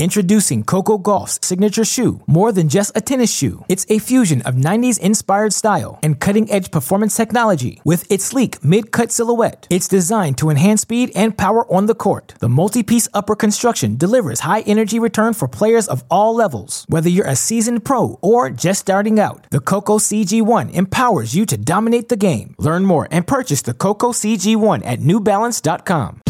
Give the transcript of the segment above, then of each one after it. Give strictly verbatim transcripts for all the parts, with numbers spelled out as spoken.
Introducing Coco Gauff's signature shoe, more than just a tennis shoe. It's a fusion of nineties-inspired style and cutting-edge performance technology. With its sleek mid-cut silhouette, it's designed to enhance speed and power on the court. The multi-piece upper construction delivers high-energy return for players of all levels. Whether you're a seasoned pro or just starting out, the Coco C G one empowers you to dominate the game. Learn more and purchase the Coco C G one at new balance dot com.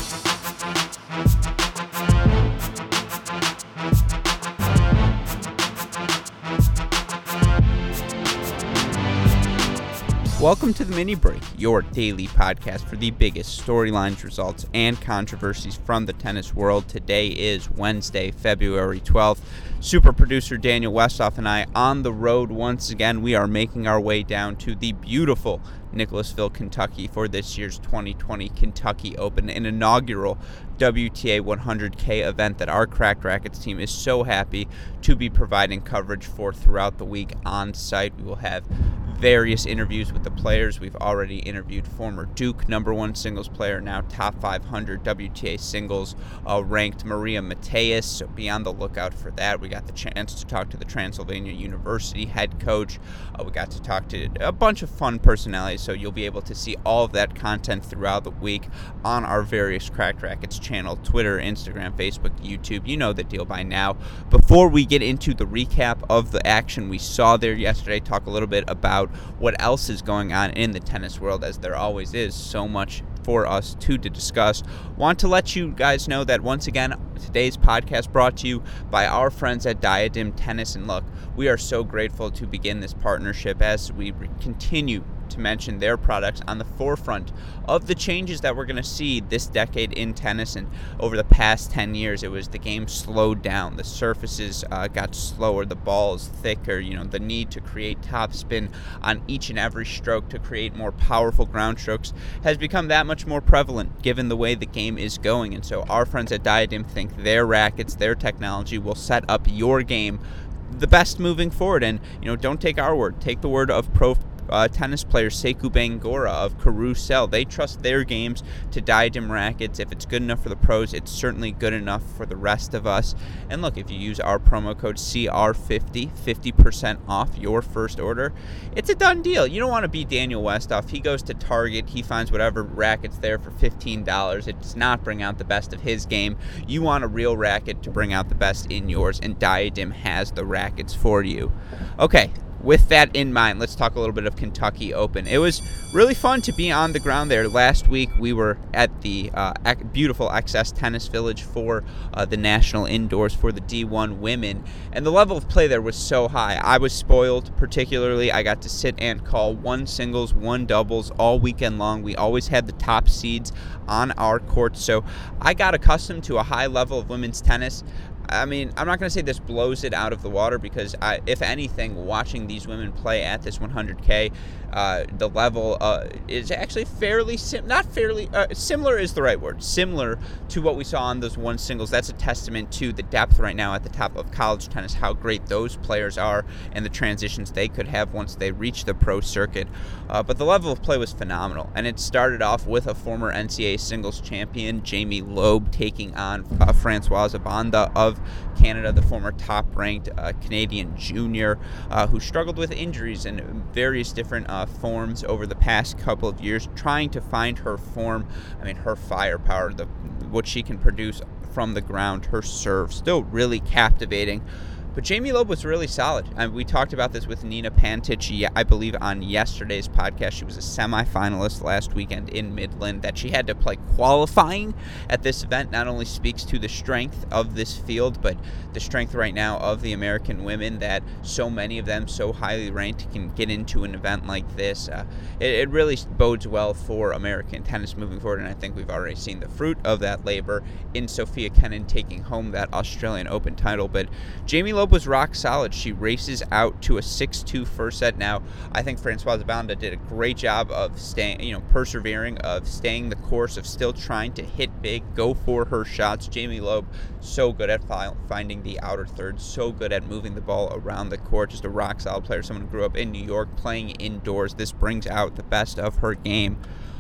Welcome to the Mini Break, your daily podcast for the biggest storylines, results, and controversies from the tennis world. Today is Wednesday, February twelfth. Super producer Daniel Westoff and I on the road once again. We are making our way down to the beautiful Nicholasville, Kentucky for this year's twenty twenty Kentucky Open, an inaugural W T A one hundred K event that our Cracked Racquets team is so happy to be providing coverage for throughout the week on site. We will have various interviews with the players. We've already interviewed former Duke number one singles player, now top five hundred W T A singles uh, ranked Maria Mateus, so be on the lookout for that. We got the chance to talk to the Transylvania University head coach. Uh, we got to talk to a bunch of fun personalities, so you'll be able to see all of that content throughout the week on our various Cracked Racquets channel, Twitter, Instagram, Facebook, YouTube. You know the deal by now. Before we get into the recap of the action we saw there yesterday, talk a little bit about what else is going on in the tennis world, as there always is so much for us to, to discuss. Want to let you guys know that once again, today's podcast brought to you by our friends at Diadem Tennis. And look, we are so grateful to begin this partnership as we re- continue to mention their products on the forefront of the changes that we're going to see this decade in tennis. And over the past ten years, it was the game slowed down. The surfaces uh, got slower, the balls thicker, you know, the need to create top spin on each and every stroke to create more powerful ground strokes has become that much more prevalent given the way the game is going. And so our friends at Diadem think their rackets, their technology will set up your game the best moving forward. And, you know, don't take our word, take the word of pro Uh, tennis player Sekou Bangura of Carousel. They trust their games to Diadem rackets. If it's good enough for the pros, it's certainly good enough for the rest of us. And look, if you use our promo code C R fifty, fifty percent off your first order, it's a done deal. You don't want to be Daniel Westoff. He goes to Target, he finds whatever racket's there for fifteen dollars. It does not bring out the best of his game. You want a real racket to bring out the best in yours, and Diadem has the rackets for you. Okay, with that in mind, let's talk a little bit of Kentucky Open. It was really fun to be on the ground there. Last week, we were at the uh, beautiful X S Tennis Village for uh, the National Indoors for the D one women, and the level of play there was so high. I was spoiled, particularly. I got to sit and call one singles, one doubles all weekend long. We always had the top seeds on our court, so I got accustomed to a high level of women's tennis. I mean, I'm not going to say this blows it out of the water because, I, if anything, watching these women play at this one hundred K, uh, the level uh, is actually fairly, sim- not fairly, uh, similar is the right word, similar to what we saw on those one singles. That's a testament to the depth right now at the top of college tennis, how great those players are and the transitions they could have once they reach the pro circuit. Uh, but the level of play was phenomenal, and it started off with a former N C A A singles champion, Jamie Loeb, taking on uh, Françoise Abanda of Canada, the former top-ranked uh, Canadian junior uh, who struggled with injuries in various different uh, forms over the past couple of years, trying to find her form. I mean, her firepower, the what she can produce from the ground, her serve, still really captivating. But Jamie Loeb was really solid. And we talked about this with Nina Pantich, I believe, on yesterday's podcast. She was a semifinalist last weekend in Midland. That she had to play qualifying at this event not only speaks to the strength of this field, but the strength right now of the American women, that so many of them, so highly ranked, can get into an event like this. Uh, it, it really bodes well for American tennis moving forward, and I think we've already seen the fruit of that labor in Sophia Kenin taking home that Australian Open title. But Jamie Loeb was rock solid. She races out to a six two first set. Now, I think Françoise Abanda did a great job of staying, you know, persevering, of staying the course, of still trying to hit big, go for her shots. Jamie Loeb, so good at fi- finding the outer third, so good at moving the ball around the court. Just a rock solid player, someone who grew up in New York playing indoors. This brings out the best of her game.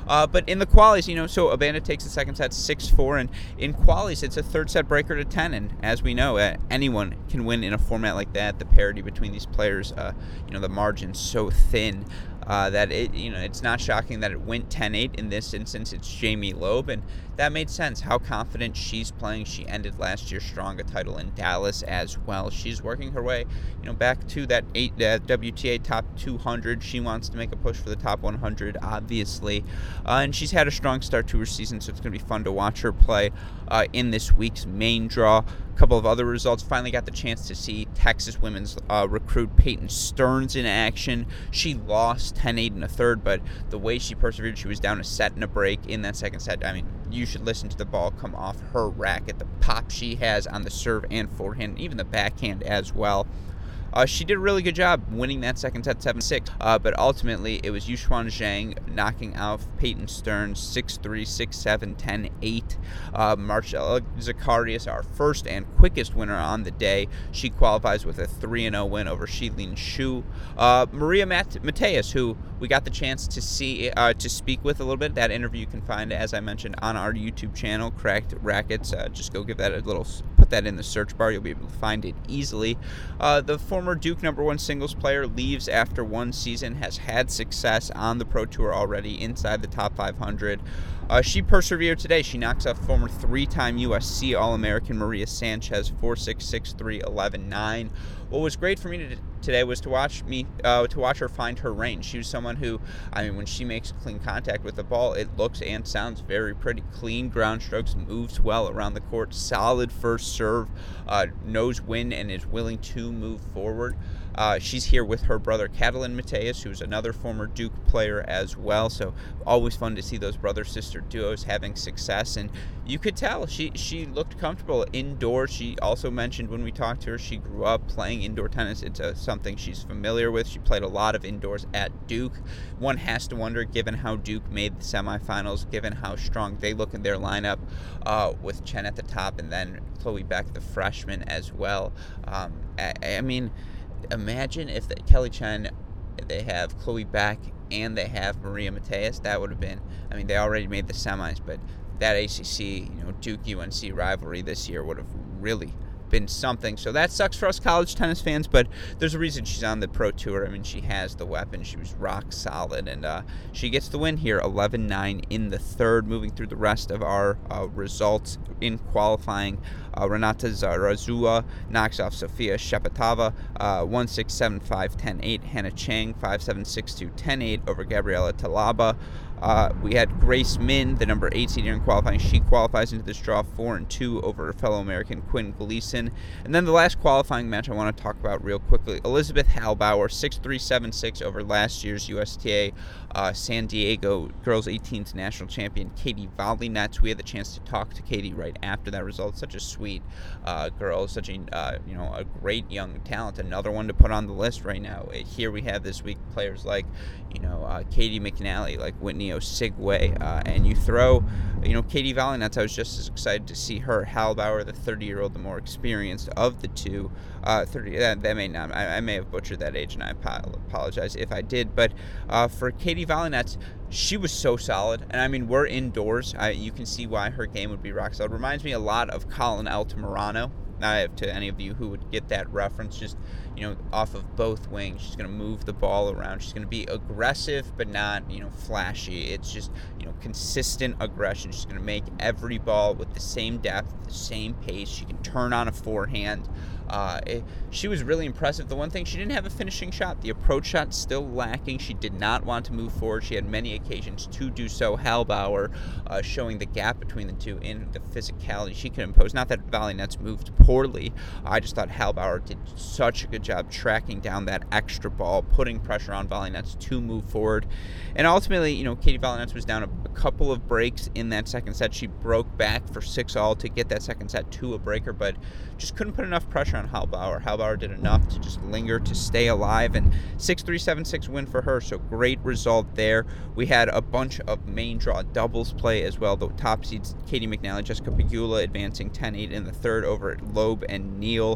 Uh, but in the qualies, you know, so Abanda takes the second set six four, and in qualies, it's a third set breaker to ten. And as we know, uh, anyone can win in a format like that. The parity between these players, uh, you know, the margin's so thin. Uh, that it, you know, it's not shocking that it went ten eight in this instance. It's Jamie Loeb, and that made sense. How confident she's playing. She ended last year strong, a title in Dallas as well. She's working her way, you know, back to that eight uh, W T A top two hundred. She wants to make a push for the top one hundred, obviously, uh, and she's had a strong start to her season, so it's going to be fun to watch her play uh, in this week's main draw. A couple of other results. Finally got the chance to see Texas women's uh, recruit Peyton Stearns in action. She lost ten eight in a third, but the way she persevered, she was down a set and a break in that second set. I mean, you should listen to the ball come off her racket, the pop she has on the serve and forehand, even the backhand as well. Uh, she did a really good job winning that second set seven six, uh, but ultimately it was Yushuan Zhang knocking out Peyton Stearns six three, six seven, ten eight. Uh, Marcella Zacharias, our first and quickest winner on the day. She qualifies with a three and oh win over Shilin Shu. Uh, Maria Mat- Mateus, who we got the chance to see, uh, to speak with a little bit. That interview you can find, as I mentioned, on our YouTube channel, Cracked Rackets. Uh, just go give that a little, put that in the search bar. You'll be able to find it easily. Uh, the former Duke number one singles player leaves after one season, has had success on the Pro Tour already inside the top five hundred. Uh, she persevered today. She knocks off former three-time U S C All-American Maria Sanchez four six, six three, eleven nine. What was great for me to, today was to watch me uh, to watch her find her range. She was someone who, I mean, when she makes clean contact with the ball, it looks and sounds very pretty. Clean ground strokes, moves well around the court, solid first serve, uh, knows when and is willing to move forward. Uh, she's here with her brother Catalin Mateus, who's another former Duke player as well. So always fun to see those brother-sister duos having success. And you could tell she she looked comfortable indoors. She also mentioned when we talked to her, she grew up playing indoor tennis. It's a, something she's familiar with. She played a lot of indoors at Duke. One has to wonder, given how Duke made the semifinals, given how strong they look in their lineup, uh, with Chen at the top and then Chloe Beck, the freshman, as well. Um, I, I mean, imagine if the, Kelly Chen, they have Chloe Beck and they have Maria Mateus. That would have been, I mean, they already made the semis, but that A C C, you know, Duke U N C rivalry this year would have really been something. So that sucks for us college tennis fans, but there's a reason she's on the Pro Tour. I mean, she has the weapon. She was rock solid, and uh, she gets the win here, eleven nine in the third. Moving through the rest of our uh, results in qualifying, uh, Renata Zarazua knocks off Sofia Shepetova, uh, one six, seven five, ten eight. Hannah Chang, five seven, six two, ten eight over Gabriela Talaba. Uh, we had Grace Min, the number eight seed here in qualifying. She qualifies into this draw four and two over her fellow American Quinn Gleason. And then the last qualifying match I want to talk about real quickly, Elizabeth Halbauer, six three, seven six over last year's U S T A uh, San Diego Girls eighteens national champion Katie Volley-Nets. We had the chance to talk to Katie right after that result. Such a sweet uh, girl, such a uh, you know a great young talent. Another one to put on the list right now. Here we have this week players like you know uh, Katie McNally, like Whitney Osigwe, uh, and you throw, you know, Katie Volley-Nets. I was just as excited to see her. Halbauer, the thirty-year-old, the more experienced of the two. Uh, thirty. That, that may not. I, I may have butchered that age, and I apologize if I did. But uh, for Katie Volley-Nets, she was so solid, and I mean, we're indoors. I, you can see why her game would be rock solid. Reminds me a lot of Colin Altamirano. Uh, to any of you who would get that reference, just, you know, off of both wings. She's going to move the ball around. She's going to be aggressive, but not, you know, flashy. It's just, you know, consistent aggression. She's going to make every ball with the same depth, the same pace. She can turn on a forehand. Uh, it, she was really impressive. The one thing, she didn't have a finishing shot. The approach shot still lacking. She did not want to move forward. She had many occasions to do so. Halbauer uh, showing the gap between the two in the physicality she could impose. Not that Volley-Nets moved poorly. I just thought Halbauer did such a good job tracking down that extra ball, putting pressure on Volley-Nets to move forward. And ultimately, you know, Katie Volley-Nets was down a, a couple of breaks in that second set. She broke back for six all to get that second set to a breaker, but just couldn't put enough pressure on Halbauer. Halbauer did enough to just linger, to stay alive, and six three, seven six win for her, so great result there. We had a bunch of main draw doubles play as well. The top seeds, Katie McNally, Jessica Pegula advancing ten eight in the third over Loeb and Neal.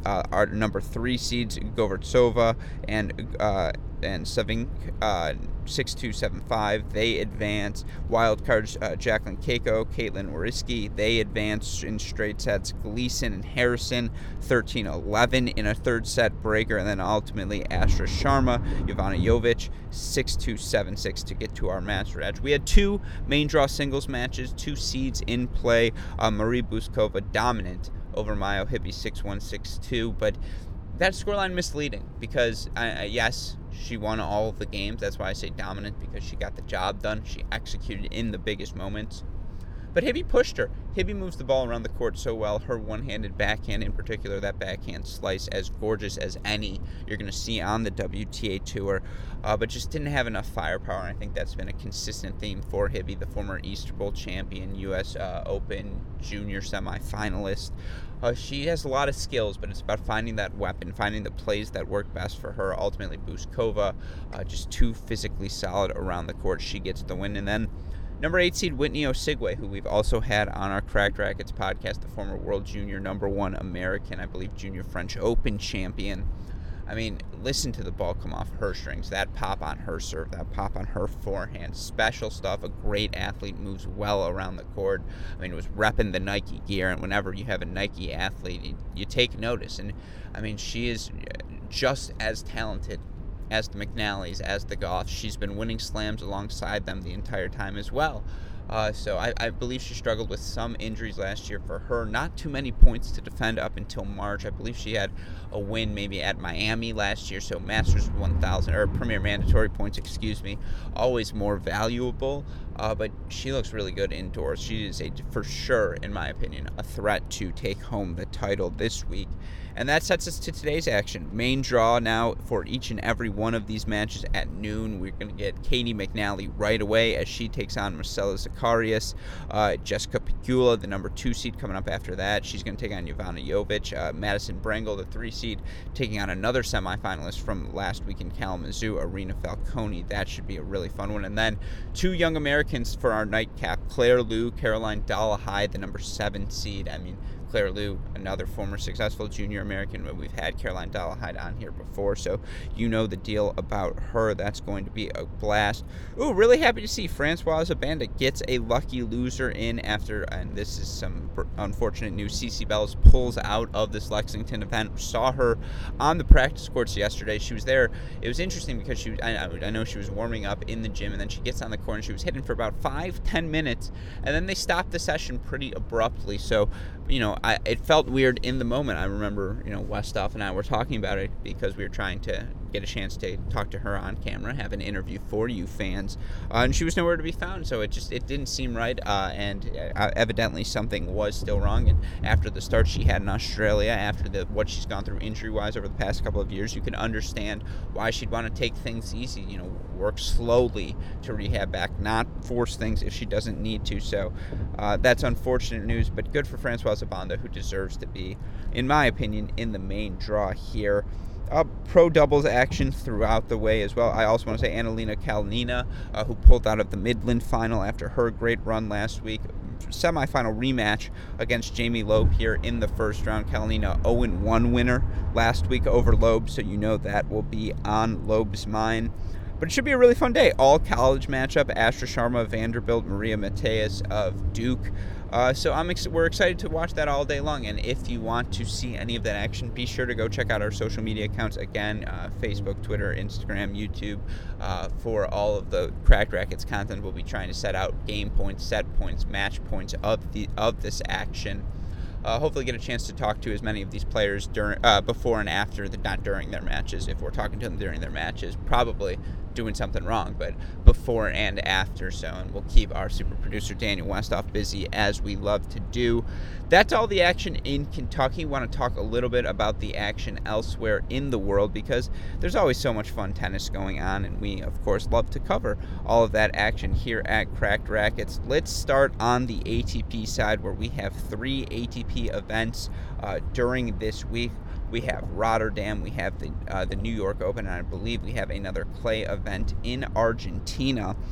uh, our number three seeds, Govortsova and uh, and Savink, uh, six two, seven five, they advance. Wild cards, uh, Jacqueline Keiko, Caitlin Wariski, they advance in straight sets. Gleason and Harrison, thirteen eleven in a third set breaker. And then ultimately Astra Sharma, Ivana Jovic, six two, seven six to get to our master edge. We had two main draw singles matches, two seeds in play. Uh, Marie Buskova dominant over Mayo Hippie, six one, six two, but that scoreline misleading because, uh, yes, she won all of the games. That's why I say dominant, because she got the job done. She executed in the biggest moments. But Hibby pushed her. Hibby moves the ball around the court so well. Her one-handed backhand in particular, that backhand slice, as gorgeous as any you're going to see on the W T A Tour, uh, but just didn't have enough firepower. And I think that's been a consistent theme for Hibby, the former Easter Bowl champion, U S Uh, Open junior semifinalist. Uh, she has a lot of skills, but it's about finding that weapon, finding the plays that work best for her. Ultimately, Buskova, uh, just too physically solid around the court. She gets the win. And then number eight seed Whitney Osigwe, who we've also had on our Cracked Rackets podcast, the former world junior number one American, I believe junior French Open champion. I mean, listen to the ball come off her strings. That pop on her serve, that pop on her forehand. Special stuff. A great athlete, moves well around the court. I mean, it was repping the Nike gear, and whenever you have a Nike athlete, you, you take notice. And, I mean, she is just as talented as the McNallys, as the Goffs. She's been winning slams alongside them the entire time as well. Uh, so I, I believe she struggled with some injuries last year for her. Not too many points to defend up until March. I believe she had a win maybe at Miami last year. So Masters one thousand, or Premier Mandatory points, excuse me, always more valuable. Uh, but she looks really good indoors. She is, a, for sure, in my opinion, a threat to take home the title this week. And that sets us to today's action. Main draw now for each and every one of these matches at noon. We're going to get Katie McNally right away as she takes on Marcela Zacharias. Uh, Jessica Pegula, the number two seed, coming up after that. She's going to take on Ivana Jovic. Uh, Madison Brangle, the three seed, taking on another semifinalist from last week in Kalamazoo, Arena Falcone. That should be a really fun one. And then two young Americans for our nightcap. Claire Liu, Caroline Dolahide, the number seven seed. I mean, Claire Liu, another former successful junior American, but we've had Caroline Dolahide on here before, so you know the deal about her. That's going to be a blast. Ooh, really happy to see Francoise Abanda gets a lucky loser in after, and this is some unfortunate news, Cece Bells pulls out of this Lexington event. Saw her on the practice courts yesterday. She was there. It was interesting because she was, I, I know she was warming up in the gym, and then she gets on the court and she was hitting for about five, ten minutes, and then they stopped the session pretty abruptly. So, you know, I, it felt weird in the moment. I remember, you know, Westhoff and I were talking about it because we were trying to get a chance to talk to her on camera, have an interview for you fans, uh, and she was nowhere to be found. So it just it didn't seem right, uh, and uh, evidently something was still wrong. And after the start she had in Australia, after the what she's gone through injury-wise over the past couple of years, you can understand why she'd want to take things easy. You know, work slowly to rehab back, not force things if she doesn't need to. So uh, that's unfortunate news, but good for Francoise Abanda, who deserves to be, in my opinion, in the main draw here. Uh, pro doubles action throughout the way as well. I also want to say Annalena Kalnina, uh, who pulled out of the Midland final after her great run last week. Semifinal rematch against Jamie Loeb here in the first round. Kalnina oh and one winner last week over Loeb, so you know that will be on Loeb's mind. But it should be a really fun day. All college matchup. Astra Sharma, Vanderbilt, Maria Mateus of Duke. Uh, so I'm ex- we're excited to watch that all day long. And if you want to see any of that action, be sure to go check out our social media accounts. Again, uh, Facebook, Twitter, Instagram, YouTube, uh, for all of the Cracked Rackets content. We'll be trying to set out game points, set points, match points of the of this action. Uh, hopefully get a chance to talk to as many of these players during, uh, before and after, the, not during their matches. If we're talking to them during their matches, probably doing something wrong, but before and after. So, and we'll keep our super producer Daniel Westhoff busy, as we love to do. That's all the action in Kentucky. Want to talk a little bit about the action elsewhere in the world, because there's always so much fun tennis going on, and we, of course, love to cover all of that action here at Cracked Rackets. Let's start on the A T P side, where we have three A T P events uh, during this week. We have Rotterdam, we have the uh, the New York Open, and I believe we have another clay event in Argentina.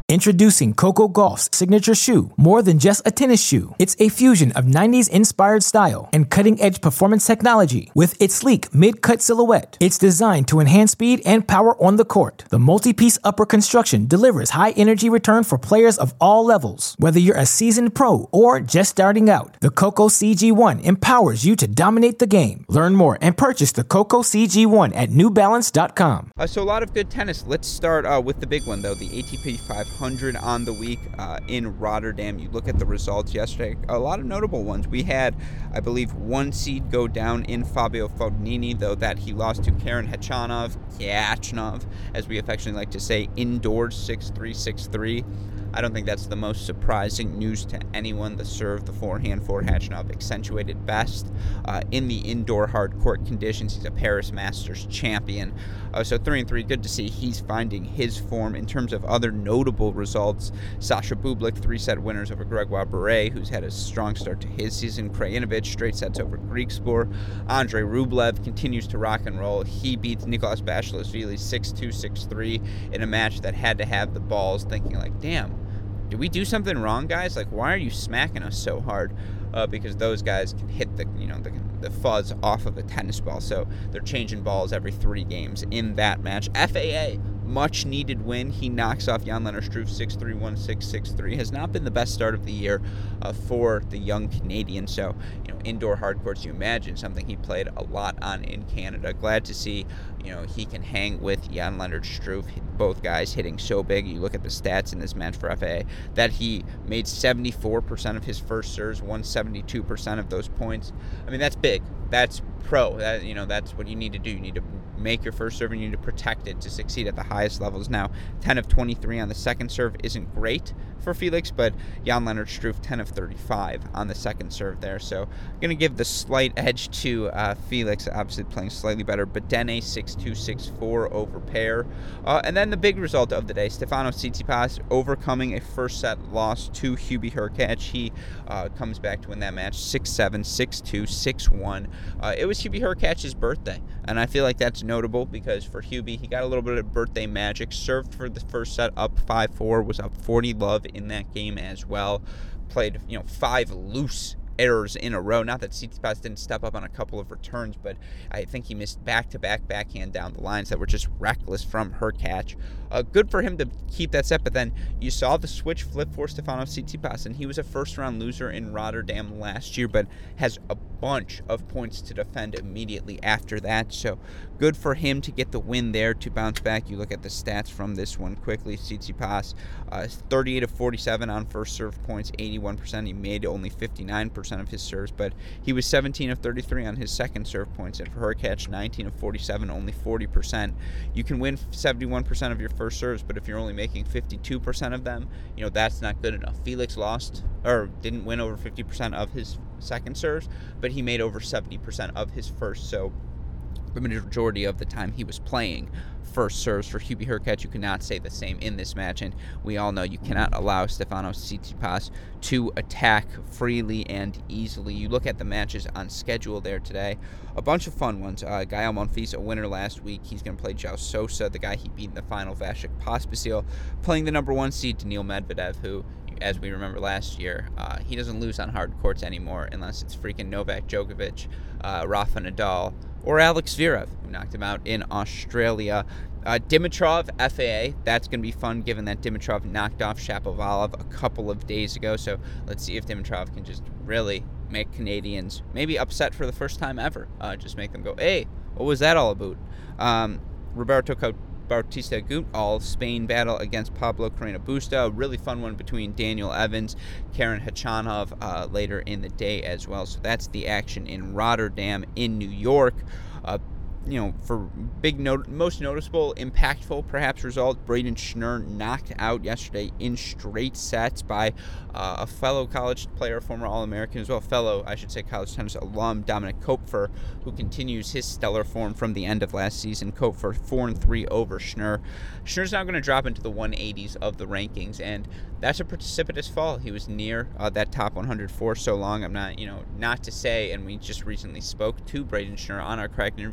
Introducing Coco Gauff's signature shoe, more than just a tennis shoe. It's a fusion of nineties-inspired style and cutting-edge performance technology with its sleek mid-cut silhouette. It's designed to enhance speed and power on the court. The multi-piece upper construction delivers high-energy return for players of all levels. Whether you're a seasoned pro or just starting out, the Coco C G one empowers you to dominate the game. Learn more and purchase the Coco C G one at new balance dot com. Uh, so a lot of good tennis. Let's start uh, with the big one, though, the A T P five hundred on the week uh, in Rotterdam. You look at the results yesterday, a lot of notable ones. We had, I believe, one seed go down in Fabio Fognini, though that he lost to Karen Khachanov, Khachanov, as we affectionately like to say, indoors six three, six three. I don't think that's the most surprising news to anyone. The serve, the forehand for Khachanov accentuated best uh, in the indoor hard court conditions. He's a Paris Masters champion. Uh, so three and three, good to see he's finding his form. In terms of other notable results, Sasha Bublik, three-set winners over Gregoire Barret, who's had a strong start to his season. Krajinovic, straight sets over Griekspoor. Andrei Rublev continues to rock and roll. He beats Nicolas Basilashvili six two, six three in a match that had to have the balls thinking like, damn, did we do something wrong, guys? Like, why are you smacking us so hard? Uh, because those guys can hit the, you know, the, the fuzz off of a tennis ball. So they're changing balls every three games in that match. F A A, much needed win. He knocks off Jan-Lennard Struff six three, one six, six three. Has not been the best start of the year uh, for the young Canadian. So, you know, indoor hard courts, you imagine something he played a lot on in Canada. Glad to see, you know, he can hang with Jan-Lennard Struff. Both guys hitting so big. You look at the stats in this match for F A A, that he made seventy-four percent of his first serves, won seventy-two percent of those points. I mean, that's big. That's pro. That, you know, that's what you need to do. You need to make your first serve and you need to protect it to succeed at the highest levels. Now, ten of twenty-three on the second serve isn't great for Felix, but Jan-Lennard Struff, ten of thirty-five on the second serve there. So I'm going to give the slight edge to uh, Felix, obviously playing slightly better. Bedene, six two, six four over pair. Uh, and then the big result of the day, Stefanos Tsitsipas overcoming a first set loss to Hubie Hurkacz. He uh, comes back to win that match six seven, six two, six one. Uh, it was Hubie Hurkacz's birthday, and I feel like that's notable because for Hubie, he got a little bit of birthday magic. Served for the first set up five four, was up forty love in that game as well. Played, you know, five loose errors in a row. Not that Tsitsipas didn't step up on a couple of returns, but I think he missed back-to-back backhand down the lines that were just reckless from Hurkacz. Uh, good for him to keep that set, but then you saw the switch flip for Stefanos Tsitsipas, and he was a first-round loser in Rotterdam last year, but has a bunch of points to defend immediately after that, so good for him to get the win there to bounce back. You look at the stats from this one quickly. Tsitsipas, uh, thirty-eight of forty-seven on first serve points, eighty-one percent. He made only fifty-nine percent of his serves, but he was seventeen of thirty-three on his second serve points, and for Hurkacz, nineteen of forty-seven, only forty percent. You can win seventy-one percent of your first serves, but if you're only making fifty-two percent of them, you know, that's not good enough. Felix lost, or didn't win over fifty percent of his second serves, but he made over seventy percent of his first, so the majority of the time he was playing first serves for Hubie Hurkacz. You cannot say the same in this match, and we all know you cannot allow Stefanos Tsitsipas to attack freely and easily. You look at the matches on schedule there today, a bunch of fun ones. Uh, Gael Monfils, a winner last week. He's going to play João Sousa, the guy he beat in the final, Vasek Pospisil, playing the number one seed, Daniil Medvedev, who, as we remember last year, uh, he doesn't lose on hard courts anymore unless it's freaking Novak Djokovic, uh, Rafa Nadal, or Alex Zverev, who knocked him out in Australia. Uh, Dimitrov, F A A, that's going to be fun given that Dimitrov knocked off Shapovalov a couple of days ago. So let's see if Dimitrov can just really make Canadians maybe upset for the first time ever. Uh, just make them go, hey, what was that all about? Um, Roberto Bautista Agut, all Spain battle against Pablo Carreño Busta. A really fun one between Daniel Evans, Karen Khachanov uh, later in the day as well. So that's the action in Rotterdam in New York. Uh, you know, for big, not- most noticeable, impactful, perhaps, result, Braden Schnur knocked out yesterday in straight sets by uh, a fellow college player, former All-American as well, fellow, I should say, college tennis alum, Dominic Kopfer, who continues his stellar form from the end of last season. Kopfer, four and three over Schnur. Schnur's now going to drop into the one eighties of the rankings, and that's a precipitous fall. He was near uh, that top one hundred for so long. I'm not, you know, not to say, and we just recently spoke to Braden Schnur on our Cracked Interviews podcast,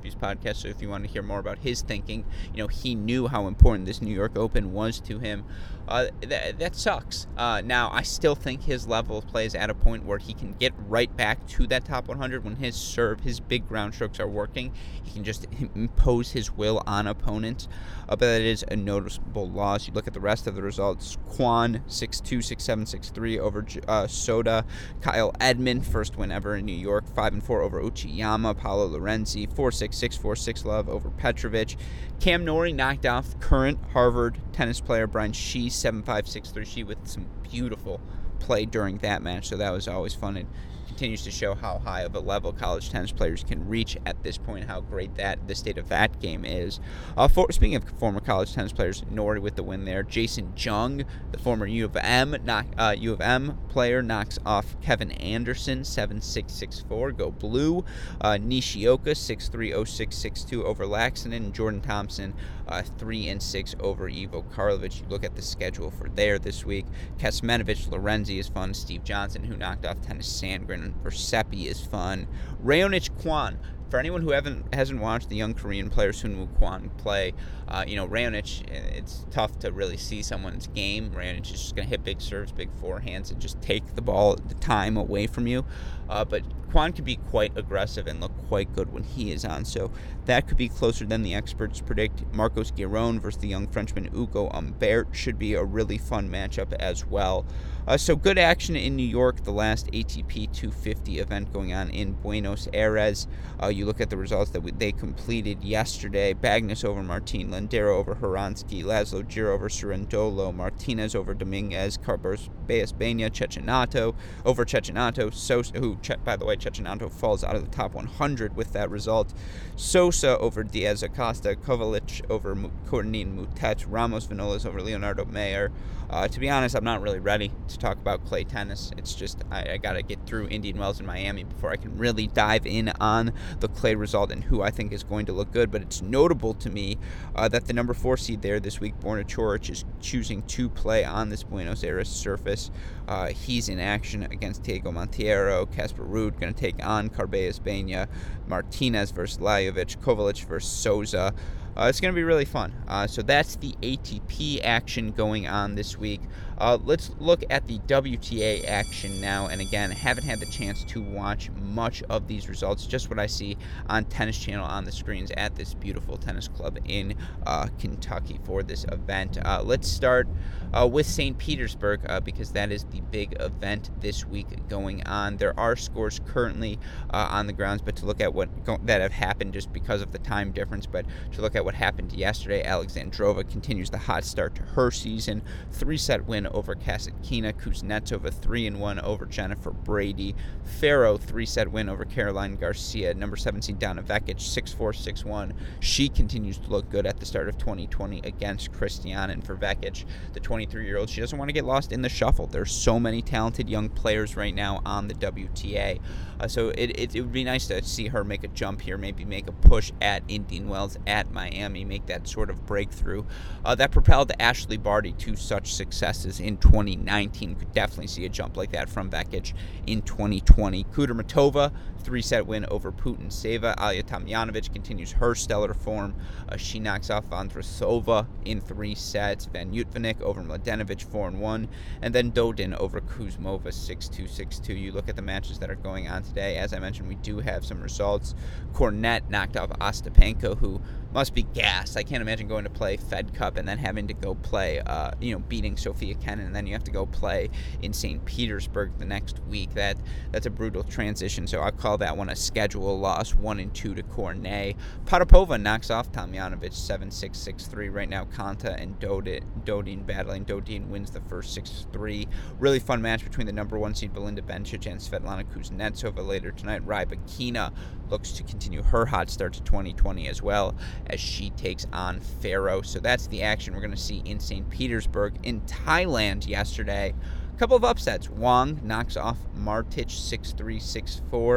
podcast. So if you want to hear more about his thinking, you know, he knew how important this New York Open was to him. Uh, th- that sucks. Uh, now, I still think his level of play is at a point where he can get right back to that top one hundred when his serve, his big ground strokes are working. He can just impose his will on opponents. Uh, but that is a noticeable loss. You look at the rest of the results. Kwon, six two, six seven, six three over uh, Soda. Kyle Edmund, first win ever in New York, five and four over Uchiyama. Paolo Lorenzi, four six, six four, six love over Petrovic. Cam Norrie knocked off current Harvard tennis player Brian Shih, seven five, six three. Shih with some beautiful play during that match, so that was always fun. And continues to show how high of a level college tennis players can reach at this point, how great that the state of that game is. Uh, for, speaking of former college tennis players, Norrie with the win there. Jason Jung, the former U of M knock, uh, U of M player, knocks off Kevin Anderson, seven six, six four. Go blue. Uh, Nishioka, six three, oh six, six two over Laxinen. And Jordan Thompson, uh, three and six over Ivo Karlovic. You look at the schedule for there this week. Kecmanovic, Lorenzi is fun. Steve Johnson, who knocked off Tennis Sandgren. Versepi is fun. Raonic Kwon. For anyone who haven't hasn't watched the young Korean player Sunwoo Kwon play, uh, you know, Raonic, it's tough to really see someone's game. Raonic is just going to hit big serves, big forehands, and just take the ball, the time away from you. Uh, but Kwon can be quite aggressive and look quite good when he is on. So that could be closer than the experts predict. Marcos Giron versus the young Frenchman Ugo Humbert should be a really fun matchup as well. Uh, so good action in New York, the last A T P two fifty event going on in Buenos Aires. Uh, you look at the results that we, they completed yesterday. Bagnis over Martin, Lendero over Horansky, Laszlo Giro over Cerundolo, Martinez over Dominguez, Carlos Baez-Bena, Cecchinato over Cecchinato, Sosa, who, by the way, Cecchinato falls out of the top one hundred with that result. Sosa over Diaz Acosta, Kovalic over Cornin Moutet, Ramos Vinolas over Leonardo Mayer. Uh, to be honest, I'm not really ready to talk about clay tennis. It's just I, I got to get through Indian Wells in Miami before I can really dive in on the clay result and who I think is going to look good. But it's notable to me uh, that the number four seed there this week, Borna Coric, is choosing to play on this Buenos Aires surface. Uh, he's in action against Diego Monteiro. Casper Ruud going to take on Baez-Bena. Martinez versus Lajovic. Kovalic versus Souza. Uh, it's going to be really fun. Uh, so that's the A T P action going on this week. Uh, let's look at the W T A action now. And again, haven't had the chance to watch much of these results, just what I see on Tennis Channel on the screens at this beautiful tennis club in uh, Kentucky for this event. Uh, let's start uh, with Saint Petersburg uh, because that is the big event this week going on. There are scores currently uh, on the grounds, but to look at what go- that have happened just because of the time difference, but to look at what happened yesterday, Alexandrova continues the hot start to her season. Three-set win over Kasatkina. Kuznetsova three and one over Jennifer Brady. Ferro three-set win over Caroline Garcia. Number seventeen Donna Vekic six four, six one. She continues to look good at the start of twenty twenty against Christian. And for Vekic, the twenty-three-year-old, she doesn't want to get lost in the shuffle. There's so many talented young players right now on the W T A. Uh, so it, it, it would be nice to see her make a jump here, maybe make a push at Indian Wells, at Miami, make that sort of breakthrough. Uh, that propelled Ashley Barty to such successes in twenty nineteen. Could definitely see a jump like that from Vekic in twenty twenty. Kudermetova, three-set win over Putintseva. Alya Tomljanovic continues her stellar form. Uh, she knocks off Vondrousova in three sets. Van Utvenik over Mladenovic four and one. And then Dodin over Kuzmova six two, six two. You look at the matches that are going on today. As I mentioned, we do have some results. Cornet knocked off Ostapenko, who must be gassed. I can't imagine going to play Fed Cup and then having to go play, uh, you know, beating Sofia Kenin, and then you have to go play in Saint Petersburg the next week. That That's a brutal transition, so I'll call that one a schedule loss, one and two to Cornet. Potapova knocks off Tomljanovic seven six, six three. Right now, Konta and Dodin, Dodin battling. Dodin wins the first six three. Really fun match between the number one seed Belinda Bencic and Svetlana Kuznetsova later tonight. Rybakina looks to continue her hot start to twenty twenty as well as she takes on Ferro. So that's the action we're going to see in Saint Petersburg. In Thailand yesterday, a couple of upsets. Wang knocks off Martic six three, six four.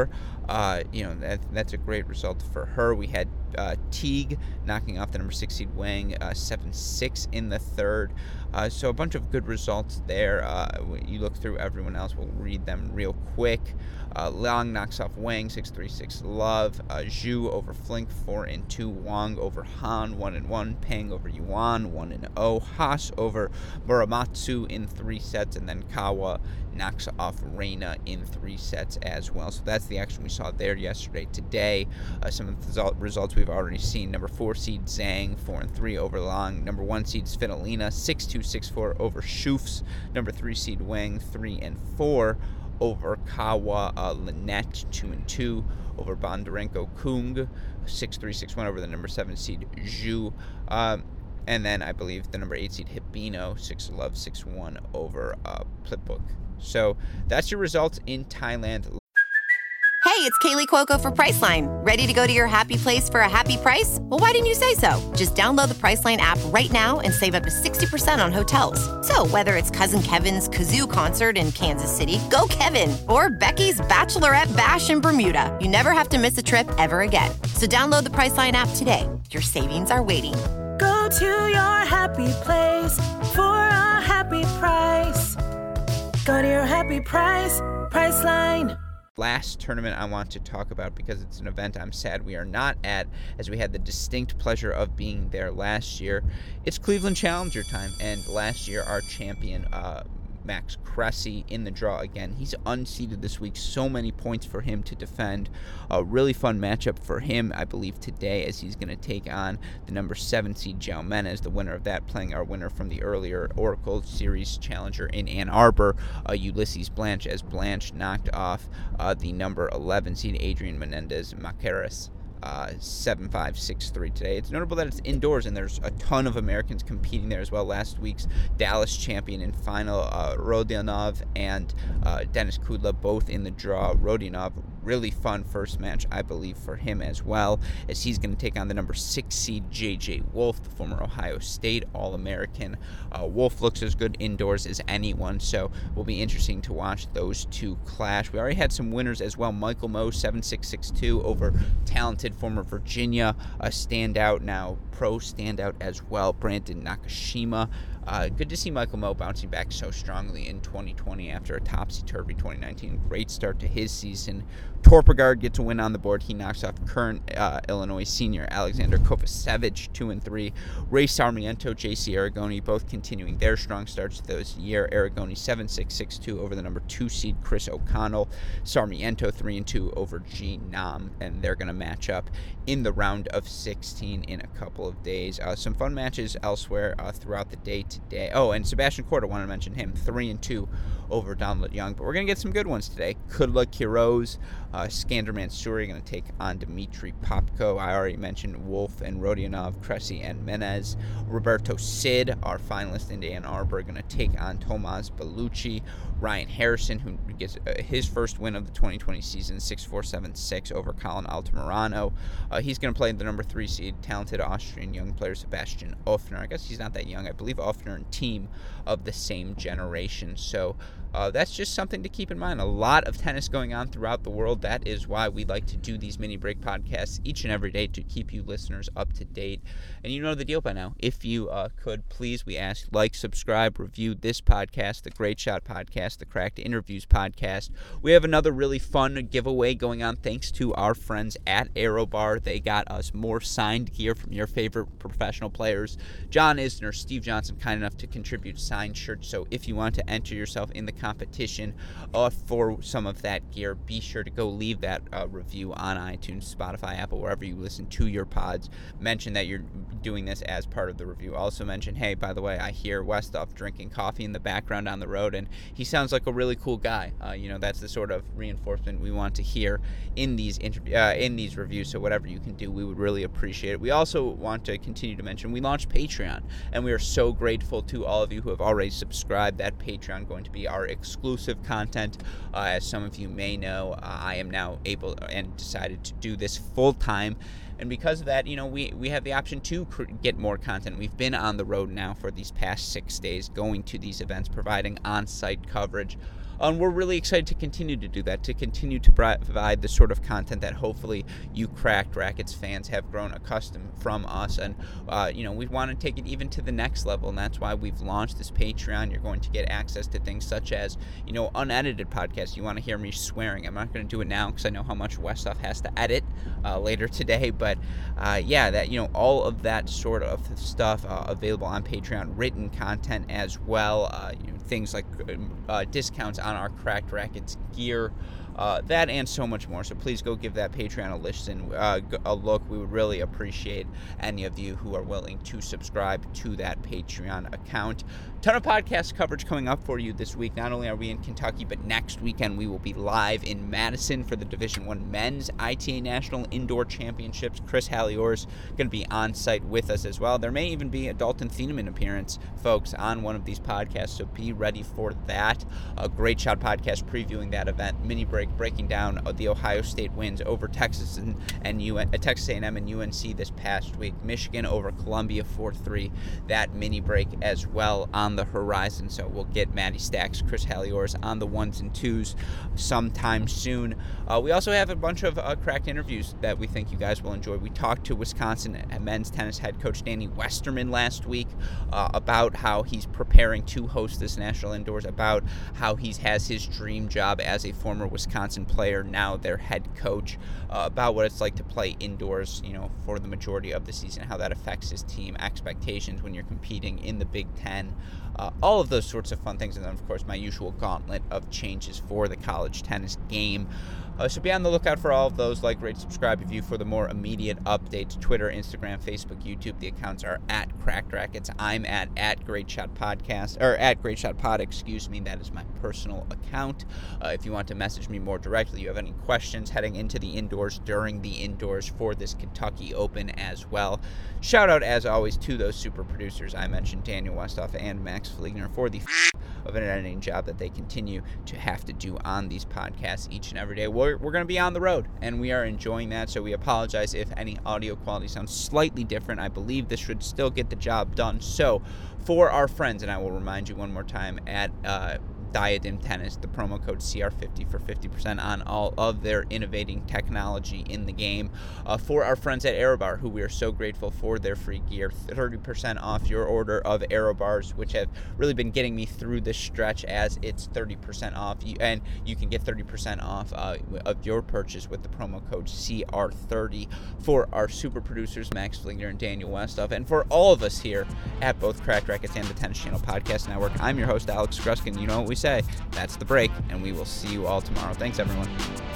Uh, you know, that, that's a great result for her. We had uh, Teague knocking off the number six seed Wang uh, seven six in the third. Uh, so a bunch of good results there. Uh, you look through everyone else. We'll read them real quick. Uh, Liang knocks off Wang six three six love. Uh, Zhu over Flink four and two. Wang over Han one and one. Peng over Yuan one and oh. Haas over Muramatsu in three sets, and then Kawa knocks off Reina in three sets as well. So that's the action we saw there yesterday. Today, uh, some of the results we've already seen. Number four seed Zhang four and three over Lang. Number one seed Svitolina six two six four over Schufs. Number three seed Wang three and four over Kawa. uh, Lynette two and two over Bondarenko Kung six three six one over the number seven seed Zhu. Um, and then I believe the number eight seed Hibino six love six one over uh, Plitbook. So that's your results in Thailand. Hey, it's Kaylee Cuoco for Priceline. Ready to go to your happy place for a happy price? Well, why didn't you say so? Just download the Priceline app right now and save up to sixty percent on hotels. So whether it's Cousin Kevin's Kazoo Concert in Kansas City, go Kevin, or Becky's Bachelorette Bash in Bermuda, you never have to miss a trip ever again. So download the Priceline app today. Your savings are waiting. Go to your happy place for a happy price. Go to your happy price, Priceline. Last tournament I want to talk about, because it's an event I'm sad we are not at, as we had the distinct pleasure of being there last year. It's Cleveland Challenger time, and last year our champion, uh, Max Cressy, in the draw again. He's unseeded this week, so many points for him to defend. A really fun matchup for him, I believe, today, as he's going to take on the number seven seed João Menez, the winner of that, playing our winner from the earlier Oracle Series Challenger in Ann Arbor, uh, Ulysses Blanche, as Blanche knocked off uh, the number eleven seed Adrian Menendez Macares. Uh, seven five six three today. It's notable that it's indoors, and there's a ton of Americans competing there as well. Last week's Dallas champion and final, uh, Rodionov and uh, Denis Kudla, both in the draw. Rodionov, really fun first match, I believe, for him as well, as he's going to take on the number six seed J J Wolf, the former Ohio State All-American. Uh, Wolf looks as good indoors as anyone, so it will be interesting to watch those two clash. We already had some winners as well. Michael Moe, seven six six two over talented former Virginia, a standout, now pro standout as well, Brandon Nakashima. Uh, good to see Michael Moe bouncing back so strongly in twenty twenty after a topsy-turvy twenty nineteen. Great start to his season. Torpegard gets a win on the board. He knocks off current uh, Illinois senior Alexander Kovacevic, two and three. Ray Sarmiento, J C Aragoni, both continuing their strong starts this year. Aragoni seven six six two over the number two seed Chris O'Connell. Sarmiento three and two over G Nam, and they're going to match up in the round of sixteen in a couple of days. Uh, some fun matches elsewhere uh, throughout the day today. Oh, and Sebastian Korda, I want to mention him, three and two over Donald Young. But we're going to get some good ones today. Kudla Quiroz, uh, Skander Mansouri going to take on Dmitry Popko. I already mentioned Wolf and Rodionov, Cressy and Menez. Roberto Cid, our finalist in Ann Arbor, going to take on Tomas Bellucci. Ryan Harrison, who gets uh, his first win of the twenty twenty season, six four seven six over Colin Altamirano. Uh, he's going to play the number three seed, talented Austrian young player Sebastian Ofner. I guess he's not that young. I believe Ofner and team of the same generation. So uh, that's just something to keep in mind. A lot of tennis going on throughout the world. That is why we like to do these mini break podcasts each and every day, to keep you listeners up to date. And you know the deal by now. If you uh, could, please, we ask, like, subscribe, review this podcast, the Great Shot Podcast, the Cracked Interviews Podcast. We have another really fun giveaway going on thanks to our friends at AeroBar. They got us more signed gear from your favorite professional players. John Isner, Steve Johnson, kind enough to contribute signed shirts. So if you want to enter yourself in the competition uh, for some of that gear, be sure to go leave that uh, review on iTunes, Spotify, Apple, wherever you listen to your pods. Mention that you're doing this as part of the review. Also mention, hey, by the way, I hear Westhoff drinking coffee in the background on the road, and he sounds like a really cool guy. Uh, you know, that's the sort of reinforcement we want to hear in these interview, uh, in these reviews. So whatever you can do, we would really appreciate it. We also want to continue to mention we launched Patreon, and we are so grateful to all of you who have already subscribed. That Patreon going to be our exclusive content. Uh, as some of you may know, uh, I am now able and decided to do this full time. And because of that, you know, we, we have the option to cr- get more content. We've been on the road now for these past six days, going to these events, providing on-site coverage And we're really excited to continue to do that, to continue to provide the sort of content that hopefully you Cracked Racquets fans have grown accustomed from us. And, uh, you know, we want to take it even to the next level, and that's why we've launched this Patreon. You're going to get access to things such as, you know, unedited podcasts. You want to hear me swearing. I'm not going to do it now because I know how much Westhoff has to edit uh, later today. But, uh, yeah, that, you know, all of that sort of stuff uh, available on Patreon, written content as well, uh, you know, things like uh, discounts on our Cracked Racquets gear, uh, that and so much more. So please go give that Patreon a listen, uh, a look. We would really appreciate any of you who are willing to subscribe to that Patreon account. Ton of podcast coverage coming up for you this week. Not only are we in Kentucky, but next weekend we will be live in Madison for the Division One Men's I T A National Indoor Championships. Chris Hallior's going to be on site with us as well. There may even be a Dalton Thieneman appearance, folks, on one of these podcasts, so be ready for that. A Great Shot podcast previewing that event. Mini break breaking down the Ohio State wins over Texas and, and U N, uh, Texas A and M and U N C this past week. Michigan over Columbia four three. That mini break as well on the horizon. So we'll get Maddie Stacks, Chris Hallior's on the ones and twos sometime soon. Uh, we also have a bunch of uh, cracked interviews that we think you guys will enjoy. We talked to Wisconsin men's tennis head coach Danny Westerman last week uh, about how he's preparing to host this national indoors, about how he has his dream job as a former Wisconsin player, now their head coach, uh, about what it's like to play indoors, you know, for the majority of the season, how that affects his team, expectations when you're competing in the Big Ten. Uh, all of those sorts of fun things, and then, of course, my usual gauntlet of changes for the college tennis game. Uh, so be on the lookout for all of those. Like, rate, subscribe, review for the more immediate updates. Twitter, Instagram, Facebook, YouTube. The accounts are at Cracked Racquets. I'm at at Great Shot Podcast, or at Great Shot Pod, excuse me. That is my personal account. Uh, if you want to message me more directly, you have any questions heading into the indoors, during the indoors for this Kentucky Open as well. Shout out, as always, to those super producers I mentioned, Daniel Westhoff and Max Fligner, for the f- of an editing job that they continue to have to do on these podcasts each and every day. We're, we're going to be on the road, and we are enjoying that, so we apologize if any audio quality sounds slightly different. I believe this should still get the job done. So for our friends, and I will remind you one more time, at uh, Diadem Tennis, the promo code C R fifty for fifty percent on all of their innovating technology in the game. Uh, for our friends at Aerobar, who we are so grateful for their free gear, thirty percent off your order of Aerobars, which have really been getting me through this stretch, as it's thirty percent off, and you can get thirty percent off uh, of your purchase with the promo code C R thirty. For our super producers, Max Fligner and Daniel Westhoff, and for all of us here at both Cracked Racquets and the Tennis Channel Podcast Network, I'm your host, Alex Gruskin. You know what we say, that's the break, and we will see you all tomorrow. Thanks, everyone.